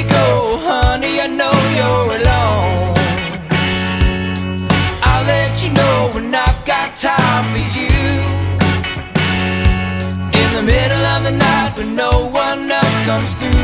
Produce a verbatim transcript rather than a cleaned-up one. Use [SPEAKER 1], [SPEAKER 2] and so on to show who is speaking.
[SPEAKER 1] you go, honey, I know you're alone. I'll let you know when I've got time for you. In the middle of the night when no one else comes through.